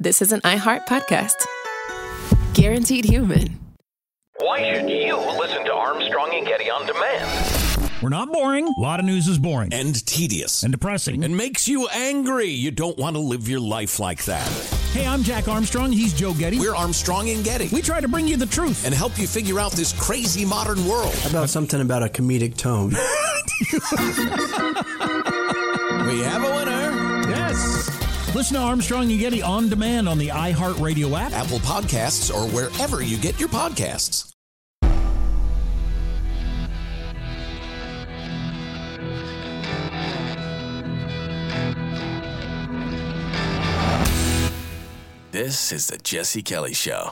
this is an iHeart podcast. Guaranteed human. Why should you listen to Armstrong and Getty on demand? We're not boring. A lot of news is boring. And tedious. And depressing. And makes you angry. You don't want to live your life like that. Hey, I'm Jack Armstrong. He's Joe Getty. We're Armstrong and Getty. We try to bring you the truth. And help you figure out this crazy modern world. How about something about a comedic tone? We have a winner. Yes. Listen to Armstrong and Getty on demand on the iHeartRadio app, Apple Podcasts, or wherever you get your podcasts. This is the Jesse Kelly Show.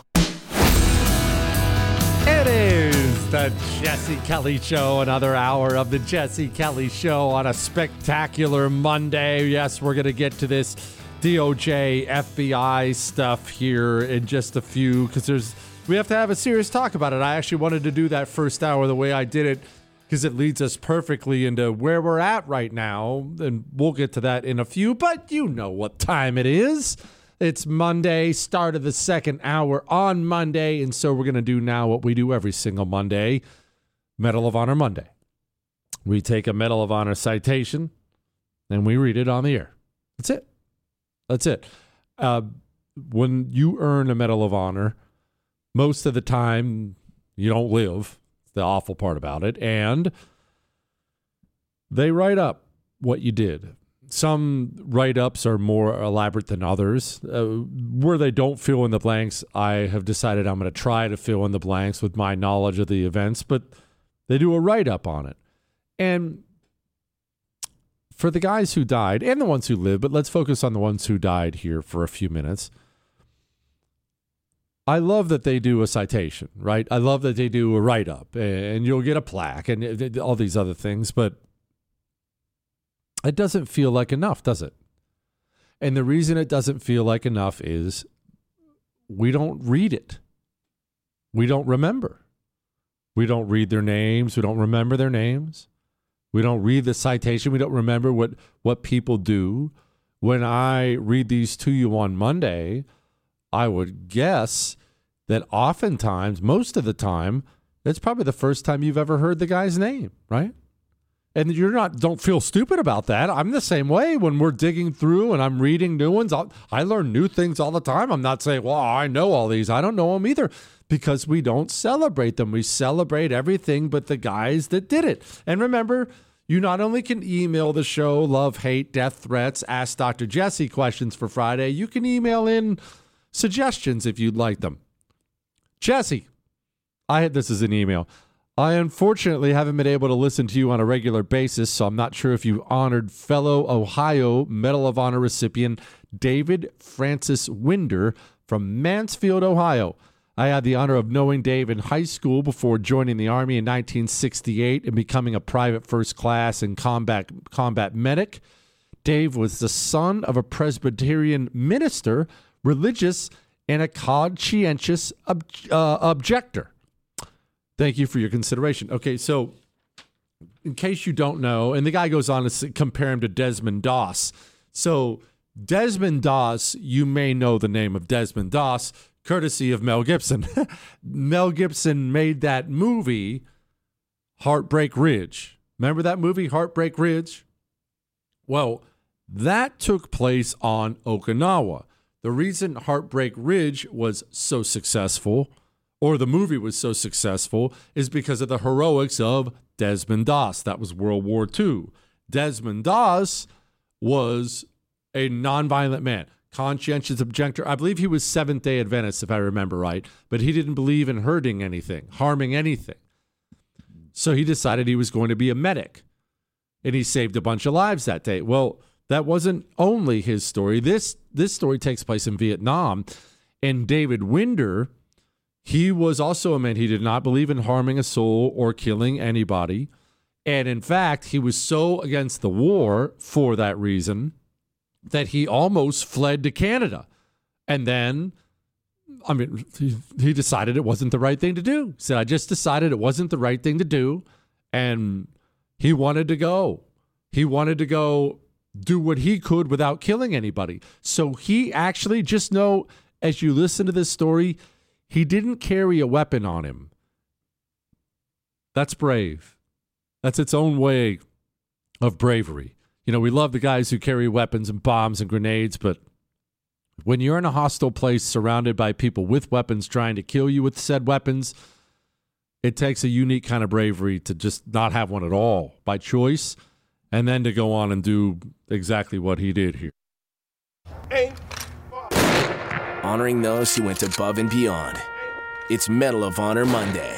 It is the Jesse Kelly Show, another hour of the Jesse Kelly Show on a spectacular Monday. Yes, we're going to get to this DOJ, FBI stuff here in just a few because we have to have a serious talk about it. I actually wanted to do that first hour the way I did it because it leads us perfectly into where we're at right now, and we'll get to that in a few, but you know what time it is. It's Monday, start of the second hour on Monday, and so we're going to do now what we do every single Monday, Medal of Honor Monday. We take a Medal of Honor citation, and we read it on the air. That's it. That's it. When you earn a Medal of Honor, most of the time you don't live. It's the awful part about it. And they write up what you did. Some write-ups are more elaborate than others. Where they don't fill in the blanks, I have decided I'm going to try to fill in the blanks with my knowledge of the events, but they do a write-up on it. And for the guys who died, and the ones who lived, but let's focus on the ones who died here for a few minutes. I love that they do a citation, right? I love that they do a write-up, and you'll get a plaque and all these other things, but it doesn't feel like enough, does it? And the reason it doesn't feel like enough is we don't read it. We don't remember. We don't read their names. We don't remember their names. We don't read the citation. We don't remember what people do. When I read these to you on Monday, I would guess that oftentimes, most of the time, it's probably the first time you've ever heard the guy's name, right? And don't feel stupid about that. I'm the same way when we're digging through and I'm reading new ones. I learn new things all the time. I'm not saying, well, I know all these. I don't know them either because we don't celebrate them. We celebrate everything but the guys that did it. And remember, you not only can email the show, love, hate, death threats, ask Dr. Jesse questions for Friday, you can email in suggestions if you'd like them. Jesse, this is an email. I unfortunately haven't been able to listen to you on a regular basis, so I'm not sure if you honored fellow Ohio Medal of Honor recipient David Francis Winder from Mansfield, Ohio. I had the honor of knowing Dave in high school before joining the Army in 1968 and becoming a private first class and combat medic. Dave was the son of a Presbyterian minister, religious, and a conscientious objector. Thank you for your consideration. Okay, so in case you don't know, and the guy goes on to compare him to Desmond Doss. So Desmond Doss, you may know the name of Desmond Doss, courtesy of Mel Gibson. Mel Gibson made that movie, Heartbreak Ridge. Remember that movie, Heartbreak Ridge? Well, that took place on Okinawa. The reason Heartbreak Ridge was so successful, or the movie was so successful, is because of the heroics of Desmond Doss. That was World War II. Desmond Doss was a nonviolent man, conscientious objector. I believe he was Seventh-day Adventist, if I remember right, but he didn't believe in hurting anything, harming anything. So he decided he was going to be a medic, and he saved a bunch of lives that day. Well, that wasn't only his story. This story takes place in Vietnam, and David Winder, he was also a man. He did not believe in harming a soul or killing anybody. And in fact, he was so against the war for that reason that he almost fled to Canada. And then, he decided it wasn't the right thing to do. He said, I just decided it wasn't the right thing to do. And he wanted to go. He wanted to go do what he could without killing anybody. So he actually, just know, as you listen to this story, he didn't carry a weapon on him. That's brave. That's its own way of bravery. You know, we love the guys who carry weapons and bombs and grenades, but when you're in a hostile place surrounded by people with weapons trying to kill you with said weapons, it takes a unique kind of bravery to just not have one at all by choice, and then to go on and do exactly what he did here. Honoring those who went above and beyond. It's Medal of Honor Monday.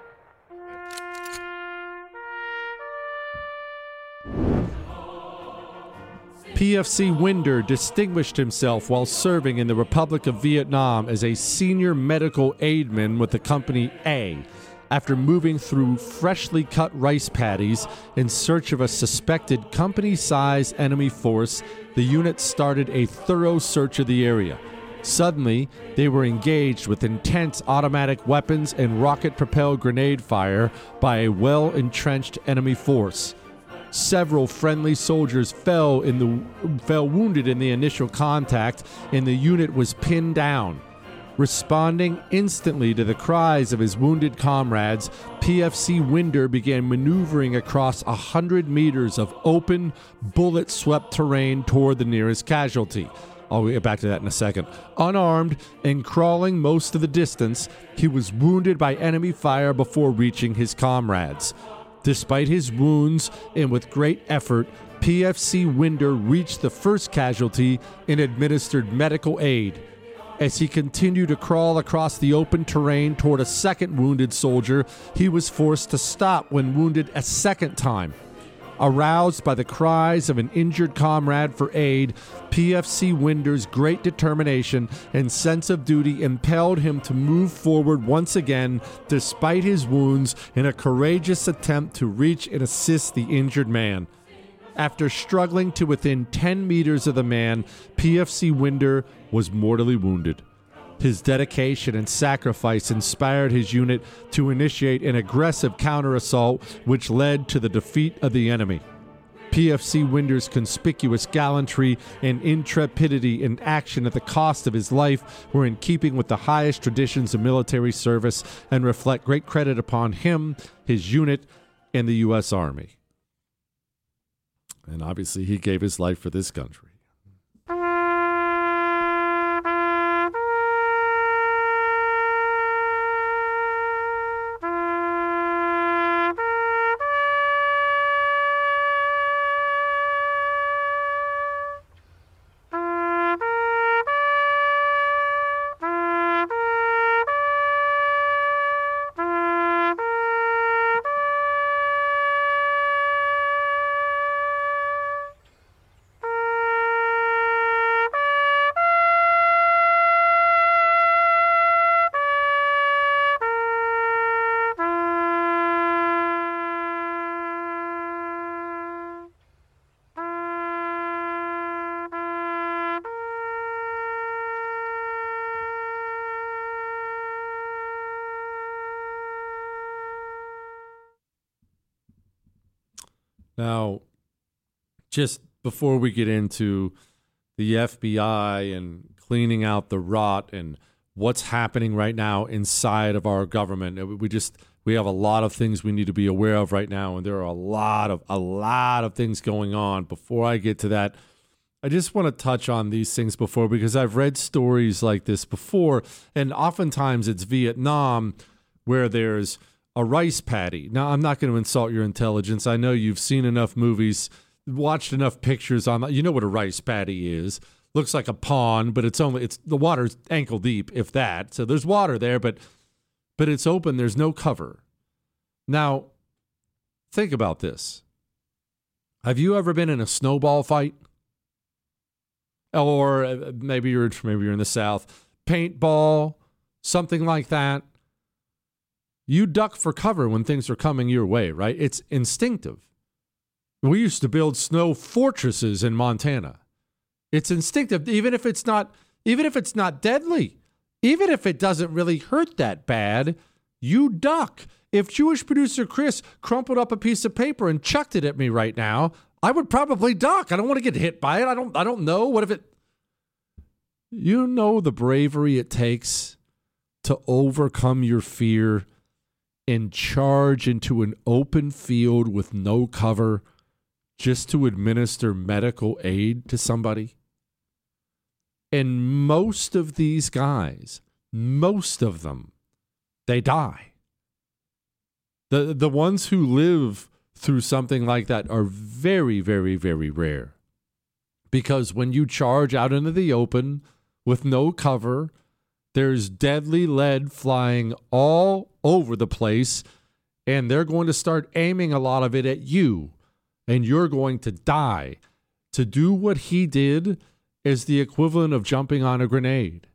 PFC Winder distinguished himself while serving in the Republic of Vietnam as a senior medical aidman with the Company A. After moving through freshly cut rice paddies in search of a suspected company-sized enemy force, the unit started a thorough search of the area. Suddenly, they were engaged with intense automatic weapons and rocket-propelled grenade fire by a well-entrenched enemy force. Several friendly soldiers fell wounded in the initial contact, and the unit was pinned down. Responding instantly to the cries of his wounded comrades, PFC Winder began maneuvering across 100 meters of open, bullet-swept terrain toward the nearest casualty. I'll get back to that in a second. Unarmed and crawling most of the distance, he was wounded by enemy fire before reaching his comrades. Despite his wounds and with great effort, PFC Winder reached the first casualty and administered medical aid. As he continued to crawl across the open terrain toward a second wounded soldier, he was forced to stop when wounded a second time. Aroused by the cries of an injured comrade for aid, PFC Winder's great determination and sense of duty impelled him to move forward once again, despite his wounds, in a courageous attempt to reach and assist the injured man. After struggling to within 10 meters of the man, PFC Winder was mortally wounded. His dedication and sacrifice inspired his unit to initiate an aggressive counter-assault, which led to the defeat of the enemy. PFC Winder's conspicuous gallantry and intrepidity in action at the cost of his life were in keeping with the highest traditions of military service and reflect great credit upon him, his unit, and the U.S. Army. And obviously, he gave his life for this country. Now, just before we get into the FBI and cleaning out the rot and what's happening right now inside of our government, we have a lot of things we need to be aware of right now, and there are a lot of things going on. Before I get to that, I just want to touch on these things before, because I've read stories like this before, and oftentimes it's Vietnam where there's a rice paddy. Now, I'm not going to insult your intelligence. I know you've seen enough movies, watched enough pictures on that. You know what a rice paddy is. Looks like a pond, but it's the water's ankle deep, if that. So there's water there, but it's open. There's no cover. Now, think about this. Have you ever been in a snowball fight? Or maybe you're in the South. Paintball, something like that. You duck for cover when things are coming your way, right? It's instinctive. We used to build snow fortresses in Montana. It's instinctive, even if it's not deadly, even if it doesn't really hurt that bad, you duck. If Jewish producer Chris crumpled up a piece of paper and chucked it at me right now, I would probably duck. I don't want to get hit by it. I don't know. What if it... You know the bravery it takes to overcome your fear and charge into an open field with no cover just to administer medical aid to somebody? And most of these guys, most of them, they die. The ones who live through something like that are very, very, very rare. Because when you charge out into the open with no cover, there's deadly lead flying all over the place, and they're going to start aiming a lot of it at you, and you're going to die. To do what he did is the equivalent of jumping on a grenade.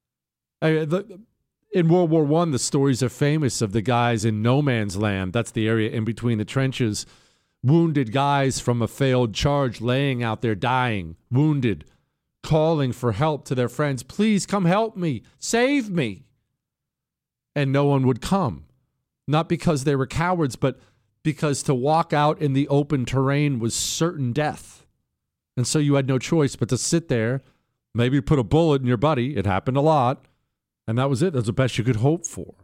In World War I, the stories are famous of the guys in no man's land. That's the area in between the trenches. Wounded guys from a failed charge laying out there dying, wounded, calling for help to their friends. Please come help me. Save me. And no one would come. Not because they were cowards, but because to walk out in the open terrain was certain death. And so you had no choice but to sit there, maybe put a bullet in your buddy. It happened a lot. And that was it. That's the best you could hope for.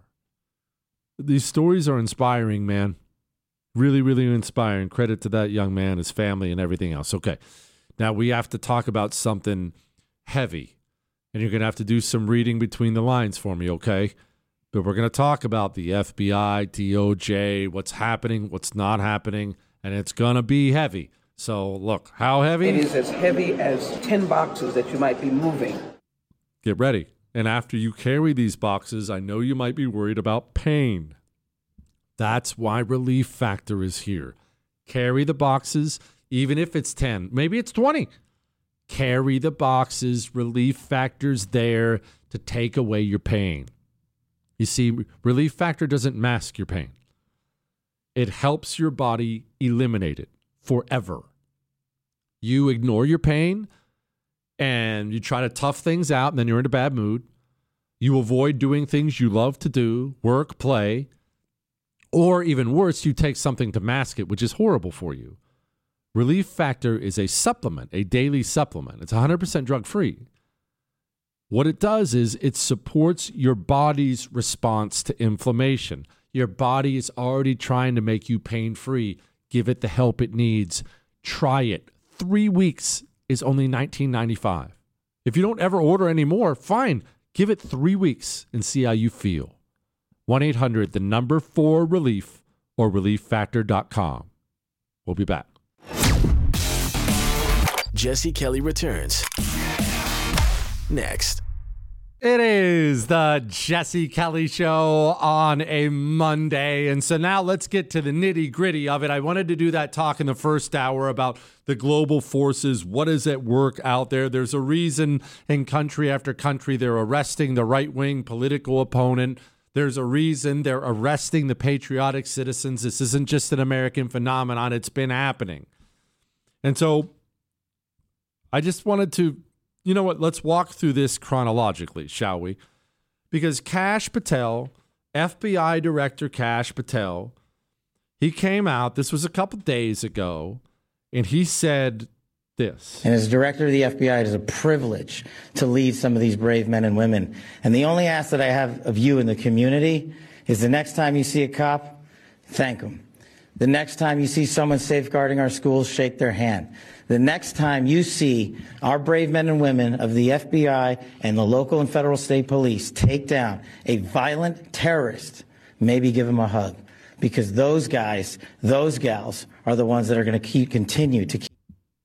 These stories are inspiring, man. Really, really inspiring. Credit to that young man, his family, and everything else. Okay. Now we have to talk about something heavy. And you're going to have to do some reading between the lines for me, okay? But we're going to talk about the FBI, DOJ, what's happening, what's not happening, and it's going to be heavy. So, look, how heavy? It is as heavy as 10 boxes that you might be moving. Get ready. And after you carry these boxes, I know you might be worried about pain. That's why Relief Factor is here. Carry the boxes, even if it's 10. Maybe it's 20. Carry the boxes. Relief Factor's there to take away your pain. You see, Relief Factor doesn't mask your pain. It helps your body eliminate it forever. You ignore your pain, and you try to tough things out, and then you're in a bad mood. You avoid doing things you love to do, work, play, or even worse, you take something to mask it, which is horrible for you. Relief Factor is a supplement, a daily supplement. It's 100% drug-free. What it does is it supports your body's response to inflammation. Your body is already trying to make you pain-free. Give it the help it needs. Try it. 3 weeks is only $19.95. If you don't ever order any more, fine. Give it 3 weeks and see how you feel. 1-800-4RELIEF or ReliefFactor.com. We'll be back. Jesse Kelly returns next. It is the Jesse Kelly Show on a Monday. And so now let's get to the nitty gritty of it. I wanted to do that talk in the first hour about the global forces. What is at work out there? There's a reason in country after country they're arresting the right-wing political opponent. There's a reason they're arresting the patriotic citizens. This isn't just an American phenomenon. It's been happening. And so I just wanted to, you know what, let's walk through this chronologically, shall we? Because Kash Patel, FBI Director Kash Patel, he came out, this was a couple days ago, and he said this. And as director of the FBI, it is a privilege to lead some of these brave men and women. And the only ask that I have of you in the community is the next time you see a cop, thank them. The next time you see someone safeguarding our schools, shake their hand. The next time you see our brave men and women of the FBI and the local and federal state police take down a violent terrorist, maybe give him a hug. Because those guys, those gals are the ones that are going to continue to keep.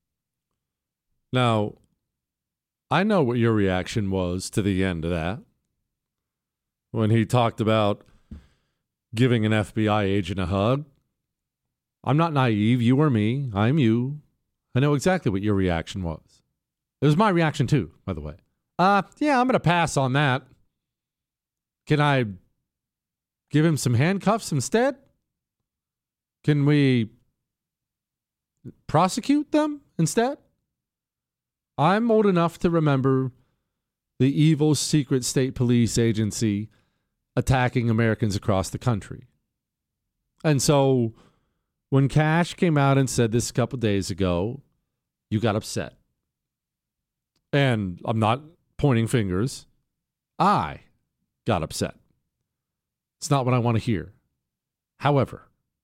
Now, I know what your reaction was to the end of that. When he talked about giving an FBI agent a hug. I'm not naive. You or me. I'm you. I know exactly what your reaction was. It was my reaction too, by the way. Yeah, I'm going to pass on that. Can I give him some handcuffs instead? Can we prosecute them instead? I'm old enough to remember the evil secret state police agency attacking Americans across the country. And so When Kash came out and said this a couple days ago, you got upset. And I'm not pointing fingers. I got upset. It's not what I want to hear. However,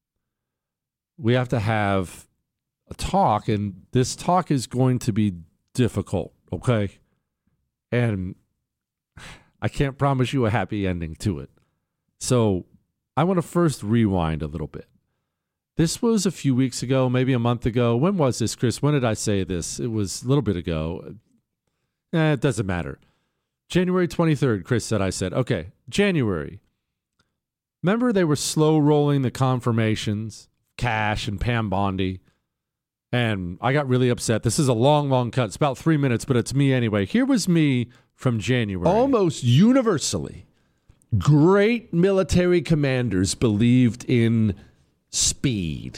we have to have a talk, and this talk is going to be difficult, okay? And I can't promise you a happy ending to it. So I want to first rewind a little bit. This was a few weeks ago, maybe a month ago. When was this, Chris? When did I say this? It was a little bit ago. It doesn't matter. January 23rd, Chris said, I said, okay, January. Remember they were slow rolling the confirmations, Kash and Pam Bondi, and I got really upset. This is a long, long cut. It's about 3 minutes, but it's me anyway. Here was me from January. Almost universally, great military commanders believed in speed.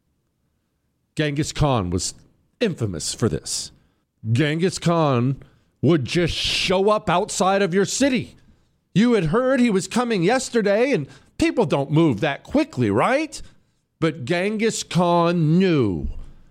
Genghis Khan was infamous for this. Genghis Khan would just show up outside of your city. You had heard he was coming yesterday, and people don't move that quickly, right? But Genghis Khan knew,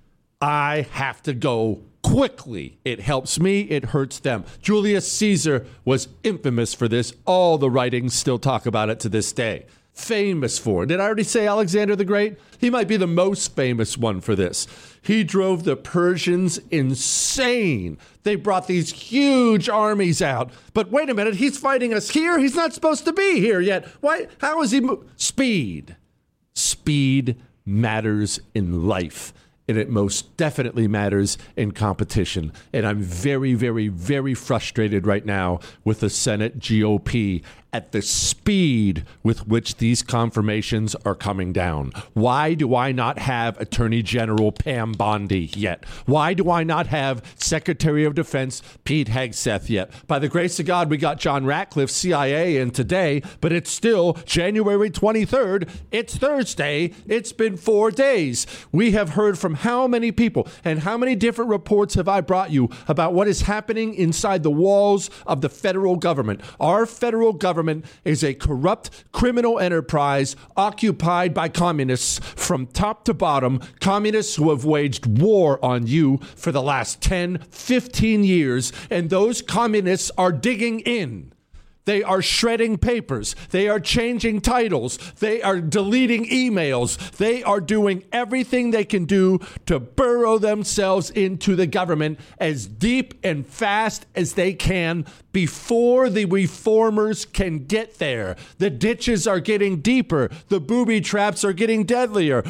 I have to go quickly. It helps me, it hurts them. Julius Caesar was infamous for this. All the writings still talk about it to this day. Famous for. Did I already say Alexander the Great? He might be the most famous one for this. He drove the Persians insane. They brought these huge armies out. But wait a minute, he's fighting us here? He's not supposed to be here yet. Why? How is he? Speed. Speed matters in life. And it most definitely matters in competition. And I'm very, very, very frustrated right now with the Senate GOP at the speed with which these confirmations are coming down. Why do I not have Attorney General Pam Bondi yet? Why do I not have Secretary of Defense Pete Hegseth yet? By the grace of God, we got John Ratcliffe, CIA, in today, but it's still January 23rd. It's Thursday. It's been 4 days. We have heard from how many people and how many different reports have I brought you about what is happening inside the walls of the federal government? Our federal government is a corrupt criminal enterprise occupied by communists from top to bottom, communists who have waged war on you for the last 10, 15 years, and those communists are digging in. They are shredding papers. They are changing titles. They are deleting emails. They are doing everything they can do to burrow themselves into the government as deep and fast as they can before the reformers can get there. The ditches are getting deeper. The booby traps are getting deadlier.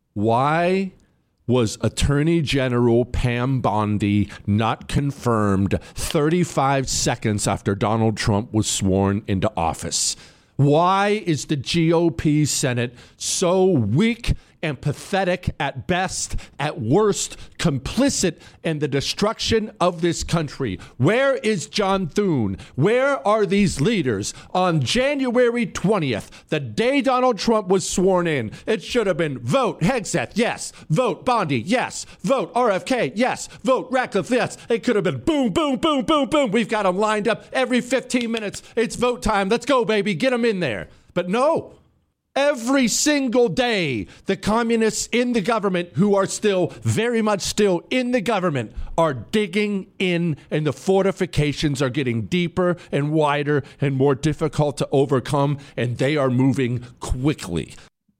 Why was Attorney General Pam Bondi not confirmed 35 seconds after Donald Trump was sworn into office? Why is the GOP Senate so weak and pathetic at best, at worst, complicit in the destruction of this country? Where is John Thune? Where are these leaders? On January 20th, the day Donald Trump was sworn in, it should have been vote Hegseth, yes. Vote Bondi, yes. Vote RFK, yes. Vote Ratcliffe, yes. It could have been boom, boom, boom, boom, boom. We've got them lined up every 15 minutes. It's vote time. Let's go, baby. Get them in there. But no. Every single day, the communists in the government who are still very much still in the government are digging in, and the fortifications are getting deeper and wider and more difficult to overcome, and they are moving quickly.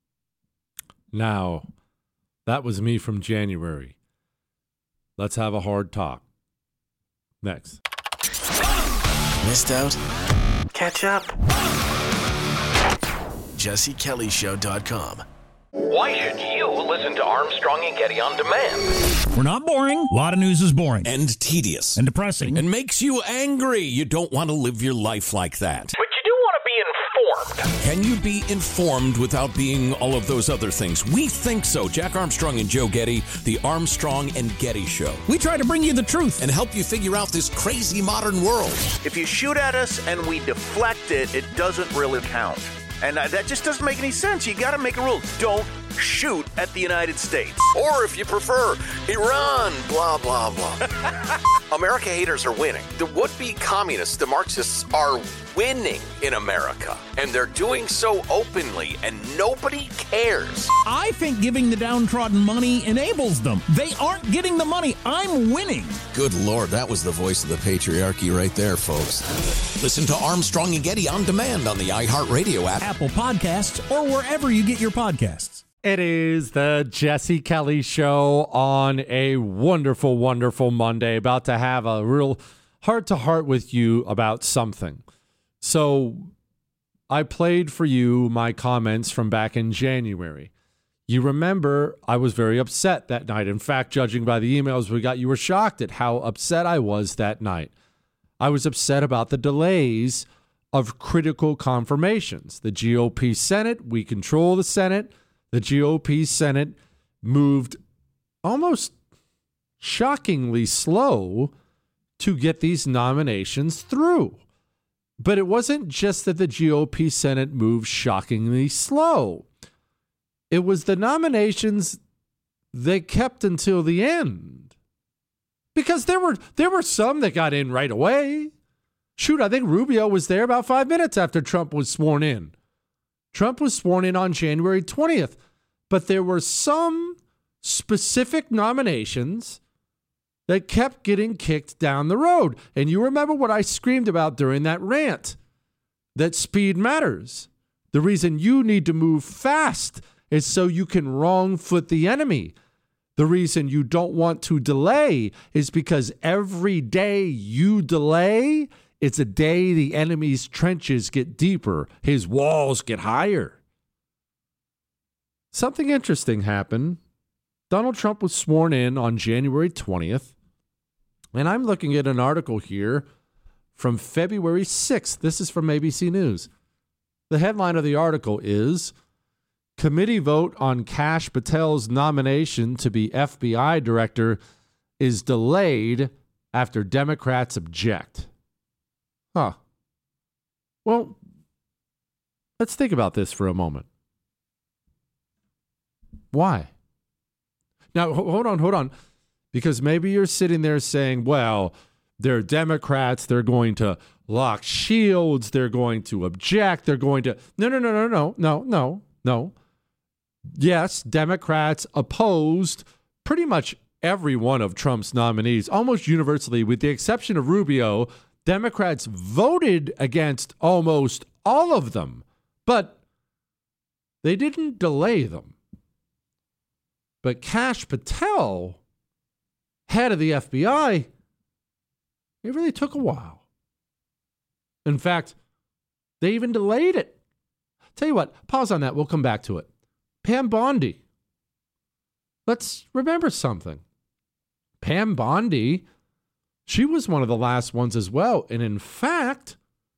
Now, that was me from January. Let's have a hard talk. Next. Missed out? Catch up. JesseKellyShow.com. Why should you listen to Armstrong and Getty on demand? We're not boring. A lot of news is boring. And tedious. And depressing. And makes you angry. You don't want to live your life like that. But you do want to be informed. Can you be informed without being all of those other things? We think so. Jack Armstrong and Joe Getty, the Armstrong and Getty Show. We try to bring you the truth And help you figure out this crazy modern world. If you shoot at us and we deflect it, it doesn't really count. And that just doesn't make any sense. You got to make a rule. Don't shoot at the United States. Or if you prefer, Iran, blah, blah, blah. America haters are winning. The would-be communists, the Marxists, are winning in America. And they're doing so openly, and nobody cares. I think giving the downtrodden money enables them. They aren't getting the money. I'm winning. Good Lord, that was the voice of the patriarchy right there, folks. Listen to Armstrong and Getty on demand on the iHeartRadio app, Apple Podcasts, or wherever you get your podcasts. It is the Jesse Kelly Show on a wonderful, wonderful Monday. About to have a real heart-to-heart with you about something. So I played for you my comments from back in January. You remember I was very upset that night. In fact, judging by the emails we got, you were shocked at how upset I was that night. I was upset about the delays of critical confirmations. The GOP Senate, we control the Senate. The GOP Senate moved almost shockingly slow to get these nominations through. But it wasn't just that the GOP Senate moved shockingly slow. It was the nominations they kept until the end. Because there were some that got in right away. Shoot, I think Rubio was there about 5 minutes after Trump was sworn in. Trump was sworn in on January 20th, but there were some specific nominations that kept getting kicked down the road. And you remember what I screamed about during that rant, that speed matters. The reason you need to move fast is so you can wrong foot the enemy. The reason you don't want to delay is because every day you delay, it's a day the enemy's trenches get deeper, his walls get higher. Something interesting happened. Donald Trump was sworn in on January 20th, and I'm looking at an article here from February 6th. This is from ABC News. The headline of the article is, Committee vote on Kash Patel's nomination to be FBI director is delayed after Democrats object. Huh. Well, let's think about this for a moment. Why? Now, hold on. Because maybe you're sitting there saying, well, they're Democrats, they're going to lock shields, they're going to object, they're going to... No. Yes, Democrats opposed pretty much every one of Trump's nominees, almost universally, with the exception of Rubio. Democrats voted against almost all of them, but they didn't delay them. But Kash Patel, head of the FBI, it really took a while. In fact, they even delayed it. Tell you what, pause on that. We'll come back to it. Pam Bondi. Let's remember something. Pam Bondi, she was one of the last ones as well. And in fact,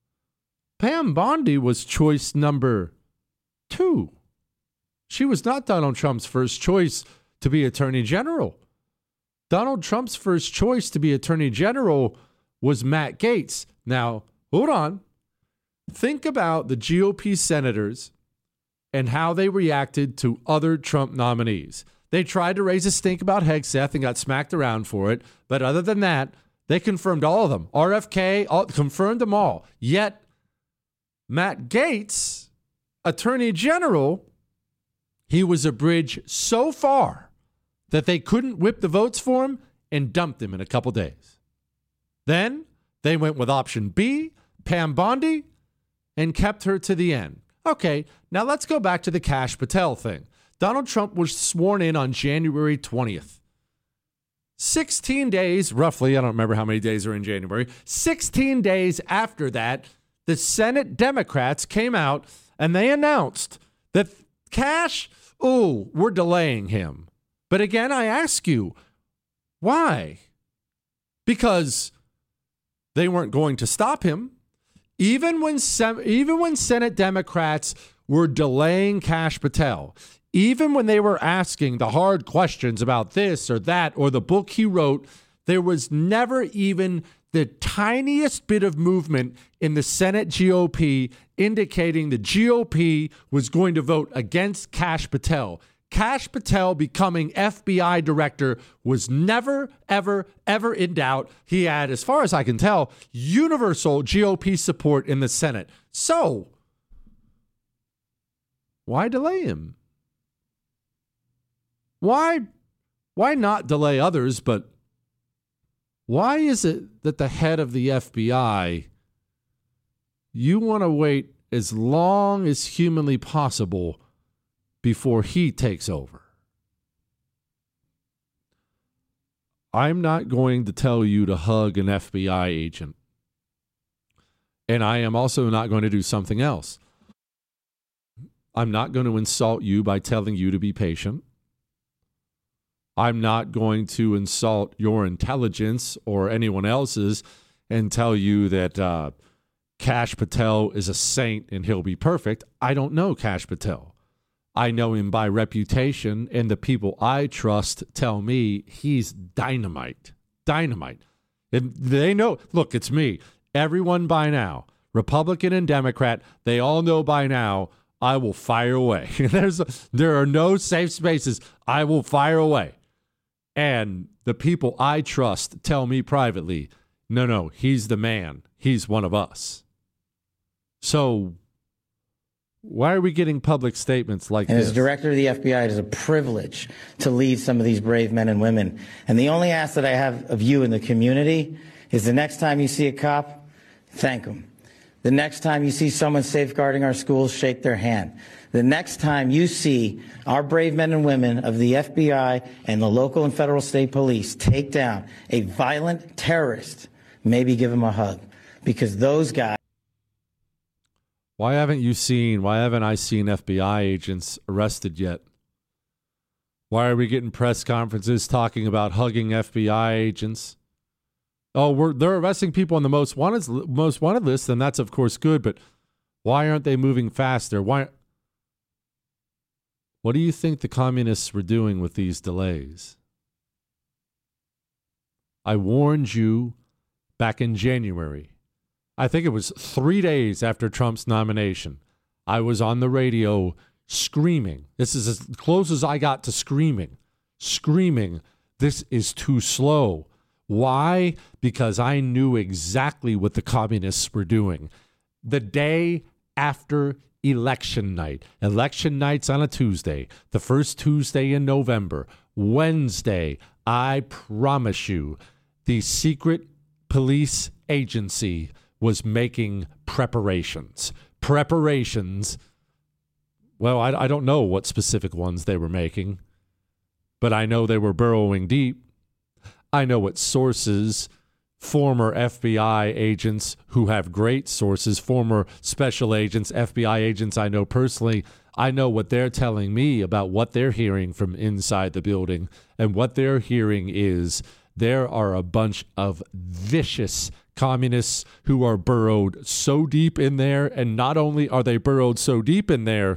Pam Bondi was choice number 2. She was not Donald Trump's first choice to be Attorney General. Donald Trump's first choice to be Attorney General was Matt Gaetz. Now, hold on. Think about the GOP senators and how they reacted to other Trump nominees. They tried to raise a stink about Hegseth and got smacked around for it. But other than that, they confirmed all of them. RFK confirmed them all. Yet, Matt Gaetz, Attorney General, he was a bridge so far that they couldn't whip the votes for him and dumped him in a couple days. Then they went with option B, Pam Bondi, and kept her to the end. Okay, now let's go back to the Kash Patel thing. Donald Trump was sworn in on January 20th. 16 days, roughly, I don't remember how many days are in January, 16 days after that, the Senate Democrats came out and they announced that Kash, we're delaying him. But again, I ask you, why? Because they weren't going to stop him. Even when Senate Democrats were delaying Kash Patel, even when they were asking the hard questions about this or that or the book he wrote, there was never even the tiniest bit of movement in the Senate GOP indicating the GOP was going to vote against Kash Patel. Kash Patel becoming FBI director was never, ever, ever in doubt. He had, as far as I can tell, universal GOP support in the Senate. So, why delay him? Why not delay others, but why is it that the head of the FBI, you want to wait as long as humanly possible before he takes over? I'm not going to tell you to hug an FBI agent. And I am also not going to do something else. I'm not going to insult you by telling you to be patient. I'm not going to insult your intelligence or anyone else's and tell you that Kash Patel is a saint and he'll be perfect. I don't know Kash Patel. I know him by reputation, and the people I trust tell me he's dynamite. Dynamite. And they know, look, it's me. Everyone by now, Republican and Democrat, they all know by now I will fire away. There are no safe spaces. I will fire away. And the people I trust tell me privately, no, he's the man. He's one of us. So why are we getting public statements like this? And as director of the FBI, it is a privilege to lead some of these brave men and women. And the only ask that I have of you in the community is the next time you see a cop, thank them. The next time you see someone safeguarding our schools, shake their hand. The next time you see our brave men and women of the FBI and the local and federal state police take down a violent terrorist, maybe give him a hug. Because those guys... Why haven't I seen FBI agents arrested yet? Why are we getting press conferences talking about hugging FBI agents? Oh, they're arresting people on the most wanted list, and that's of course good, but why aren't they moving faster? What do you think the communists were doing with these delays? I warned you back in January. I think it was 3 days after Trump's nomination. I was on the radio screaming. This is as close as I got to screaming. This is too slow. Why? Because I knew exactly what the communists were doing. The day after election night. Election night's on a Tuesday, the first Tuesday in November. Wednesday, I promise you, the secret police agency was making preparations. Well, I don't know what specific ones they were making, but I know they were burrowing deep. I know what sources, former FBI agents who have great sources, former special agents, FBI agents I know personally, I know what they're telling me about what they're hearing from inside the building. And what they're hearing is there are a bunch of vicious communists who are burrowed so deep in there. And not only are they burrowed so deep in there,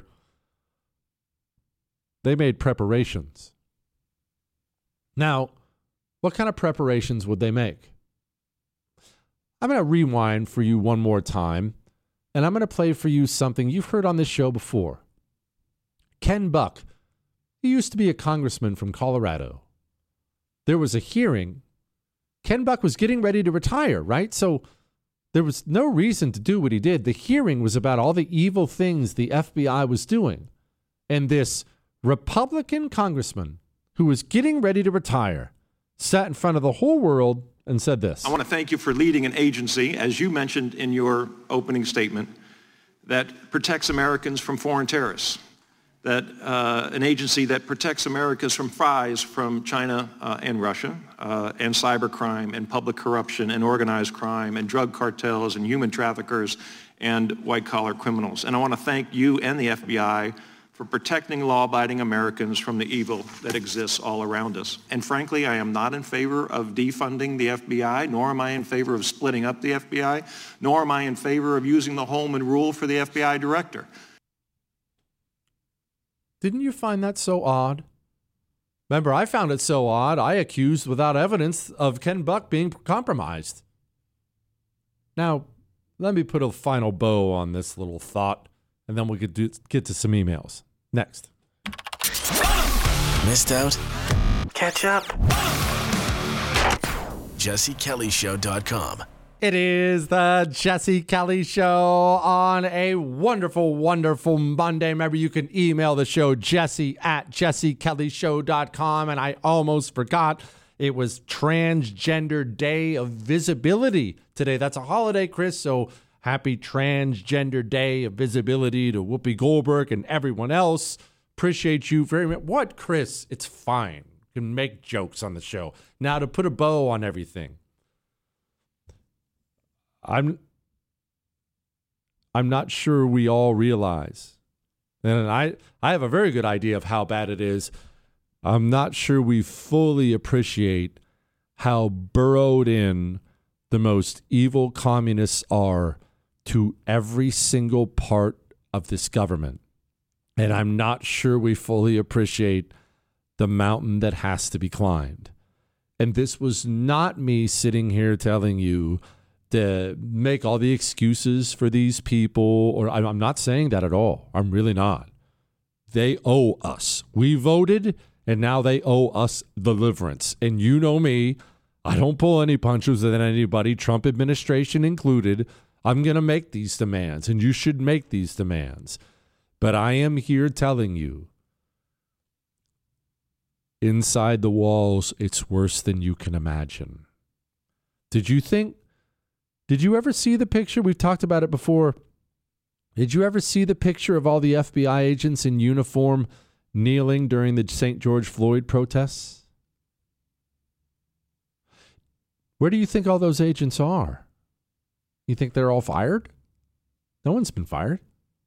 they made preparations. Now, what kind of preparations would they make? I'm going to rewind for you one more time, and I'm going to play for you something you've heard on this show before. Ken Buck, he used to be a congressman from Colorado. There was a hearing. Ken Buck was getting ready to retire, right? So there was no reason to do what he did. The hearing was about all the evil things the FBI was doing. And this Republican congressman who was getting ready to retire sat in front of the whole world and said this. I want to thank you for leading an agency, as you mentioned in your opening statement, that protects Americans from foreign terrorists, that an agency that protects Americans from spies from China and Russia, and cybercrime and public corruption and organized crime and drug cartels and human traffickers and white-collar criminals. And I want to thank you and the FBI for protecting law-abiding Americans from the evil that exists all around us. And frankly, I am not in favor of defunding the FBI, nor am I in favor of splitting up the FBI, nor am I in favor of using the Holman Rule for the FBI director. Didn't you find that so odd? Remember, I found it so odd, I accused without evidence of Ken Buck being compromised. Now, let me put a final bow on this little thought, and then we could get to some emails. Next. Missed out? Catch up. JesseKellyShow.com. It is the Jesse Kelly Show on a wonderful, wonderful Monday. Remember, you can email the show, jesse@jessekellyshow.com. And I almost forgot, it was Transgender Day of Visibility today. That's a holiday, Chris, so happy Transgender Day of Visibility to Whoopi Goldberg and everyone else. Appreciate you very much. What, Chris? It's fine. You can make jokes on the show. Now, to put a bow on everything, I'm not sure we all realize, and I have a very good idea of how bad it is. I'm not sure we fully appreciate how burrowed in the most evil communists are to every single part of this government. And I'm not sure we fully appreciate the mountain that has to be climbed. And this was not me sitting here telling you to make all the excuses for these people, or I'm not saying that at all. I'm really not. They owe us. We voted, and now they owe us deliverance. And you know me, I don't pull any punches with anybody, Trump administration included. I'm going to make these demands, and you should make these demands. But I am here telling you, inside the walls, it's worse than you can imagine. Did you ever see the picture? We've talked about it before. Did you ever see the picture of all the FBI agents in uniform kneeling during the St. George Floyd protests? Where do you think all those agents are? You think they're all fired? No one's been fired.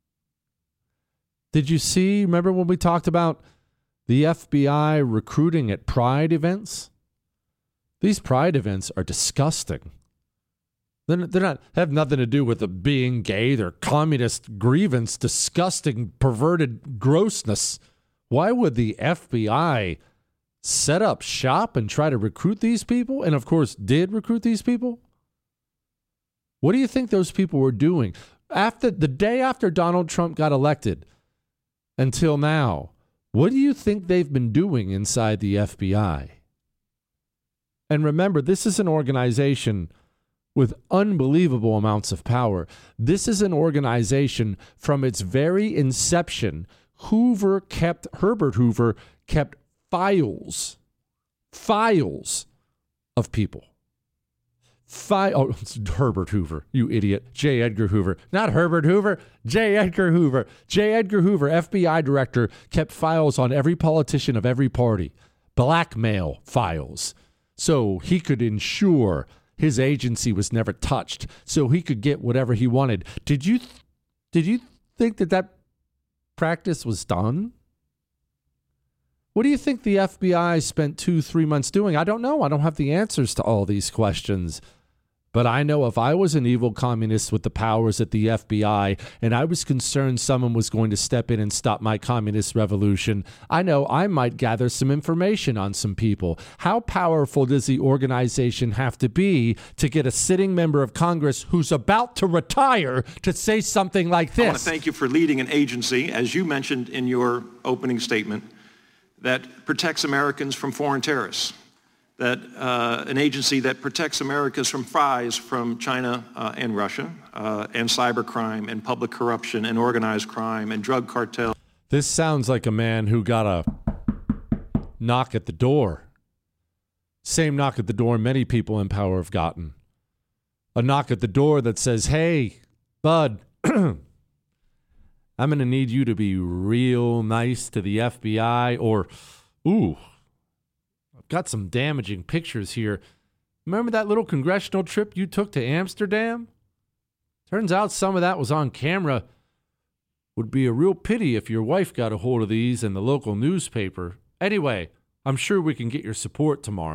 Did you remember when we talked about the FBI recruiting at Pride events? These Pride events are disgusting. They're not have nothing to do with the being gay. They're communist grievance, disgusting, perverted grossness. Why would the FBI set up shop and try to recruit these people? And of course, did recruit these people? What do you think those people were doing after the day after Donald Trump got elected until now? What do you think they've been doing inside the FBI? And remember, this is an organization with unbelievable amounts of power. This is an organization from its very inception. Herbert Hoover kept files of people. It's Herbert Hoover, you idiot. J. Edgar Hoover. Not Herbert Hoover, J. Edgar Hoover. J. Edgar Hoover, FBI director, kept files on every politician of every party. Blackmail files. So he could ensure his agency was never touched, so he could get whatever he wanted. Did you think that practice was done? What do you think the FBI spent 2-3 months doing? I don't know. I don't have the answers to all these questions. But I know if I was an evil communist with the powers at the FBI and I was concerned someone was going to step in and stop my communist revolution, I know I might gather some information on some people. How powerful does the organization have to be to get a sitting member of Congress who's about to retire to say something like this? I want to thank you for leading an agency, as you mentioned in your opening statement, that protects Americans from foreign terrorists. That an agency that protects Americans from spies from China and Russia, and cybercrime and public corruption and organized crime and drug cartels. This sounds like a man who got a knock at the door. Same knock at the door many people in power have gotten. A knock at the door that says, hey, bud, I'm going to need you to be real nice to the FBI, or, ooh, got some damaging pictures here. Remember that little congressional trip you took to Amsterdam? Turns out some of that was on camera. Would be a real pity if your wife got a hold of these in the local newspaper. Anyway, I'm sure we can get your support tomorrow.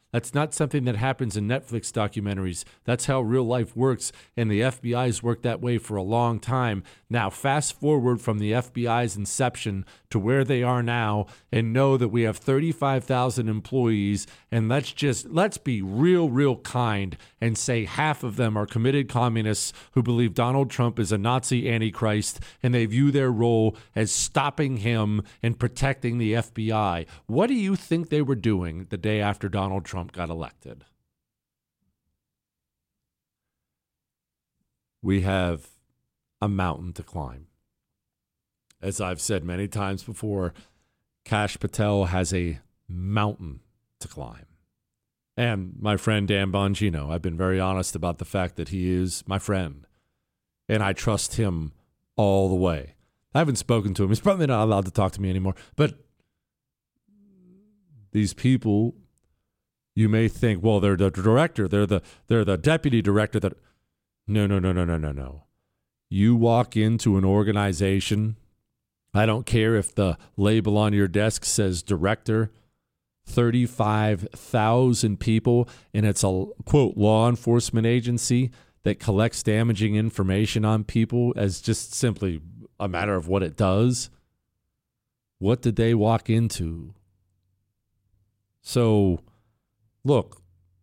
That's not something that happens in Netflix documentaries. That's how real life works, and the FBI's worked that way for a long time. Now, fast forward from the FBI's inception to where they are now, and know that we have 35,000 employees, and let's be real kind and say half of them are committed communists who believe Donald Trump is a Nazi antichrist, and they view their role as stopping him and protecting the FBI. What do you think they were doing the day after Donald Trump got elected? We have a mountain to climb. As I've said many times before, Kash Patel has a mountain to climb. And my friend Dan Bongino, I've been very honest about the fact that he is my friend, and I trust him all the way. I haven't spoken to him. He's probably not allowed to talk to me anymore. But these people, you may think, well, they're the director, they're the deputy director. That no. You walk into an organization, I don't care if the label on your desk says director, 35,000 people, and it's a, quote, law enforcement agency that collects damaging information on people as just simply a matter of what it does. What did they walk into? So, look,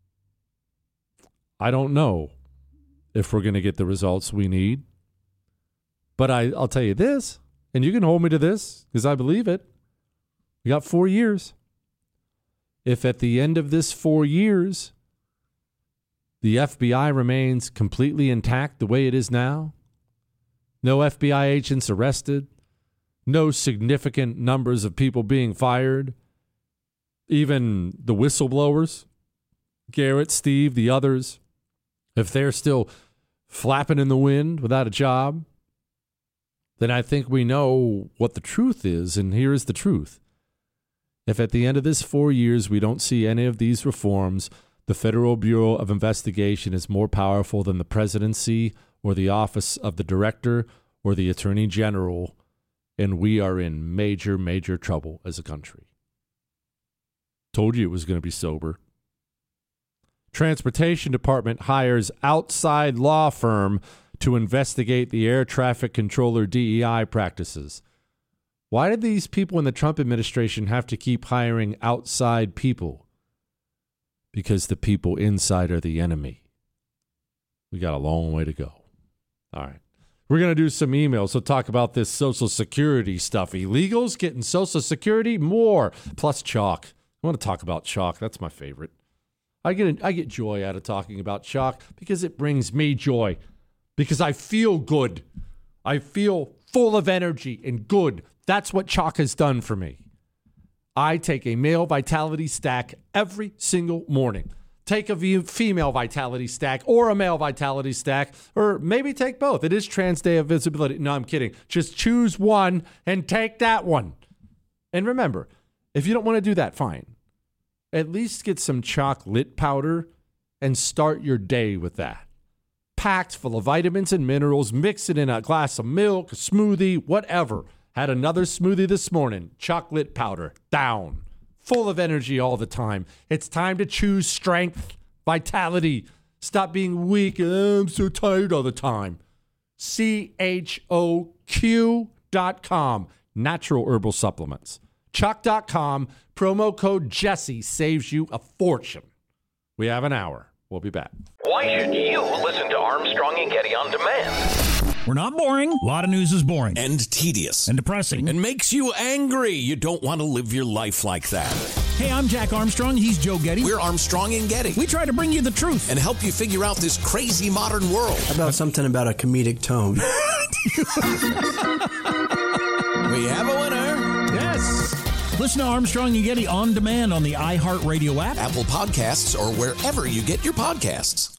I don't know if we're going to get the results we need, but I'll tell you this, and you can hold me to this because I believe it. We got 4 years. If at the end of this 4 years, the FBI remains completely intact the way it is now, no FBI agents arrested, no significant numbers of people being fired, even the whistleblowers, Garrett, Steve, the others, if they're still flapping in the wind without a job, then I think we know what the truth is, and here is the truth. If at the end of this 4 years we don't see any of these reforms, the Federal Bureau of Investigation is more powerful than the presidency or the office of the director or the attorney general, and we are in major, major trouble as a country. Told you it was going to be sober. Transportation Department hires outside law firm to investigate the air traffic controller DEI practices. Why did these people in the Trump administration have to keep hiring outside people? Because the people inside are the enemy. We got a long way to go. All right. We're going to do some emails. We'll talk about this Social Security stuff. Illegals getting Social Security? More. Plus chalk. I want to talk about chalk. That's my favorite. I get joy out of talking about chalk because it brings me joy. Because I feel good. I feel full of energy and good. That's what chalk has done for me. I take a male vitality stack every single morning. Take a female vitality stack or a male vitality stack, or maybe take both. It is Trans Day of Visibility. No, I'm kidding. Just choose one and take that one. And remember, if you don't want to do that, fine. At least get some chocolate powder and start your day with that. Packed full of vitamins and minerals. Mix it in a glass of milk, a smoothie, whatever. Had another smoothie this morning. Chocolate powder. Down. Full of energy all the time. It's time to choose strength, vitality. Stop being weak. I'm so tired all the time. CHOQ.com. Natural herbal supplements. Chalk.com. Promo code Jesse saves you a fortune. We have an hour. We'll be back. Why should you listen to Armstrong and Getty on demand? We're not boring. A lot of news is boring. And tedious. And depressing. And makes you angry. You don't want to live your life like that. Hey, I'm Jack Armstrong. He's Joe Getty. We're Armstrong and Getty. We try to bring you the truth. And help you figure out this crazy modern world. How about something about a comedic tone? We have a winner. Yes. Listen to Armstrong and Getty on demand on the iHeartRadio app, Apple Podcasts, or wherever you get your podcasts.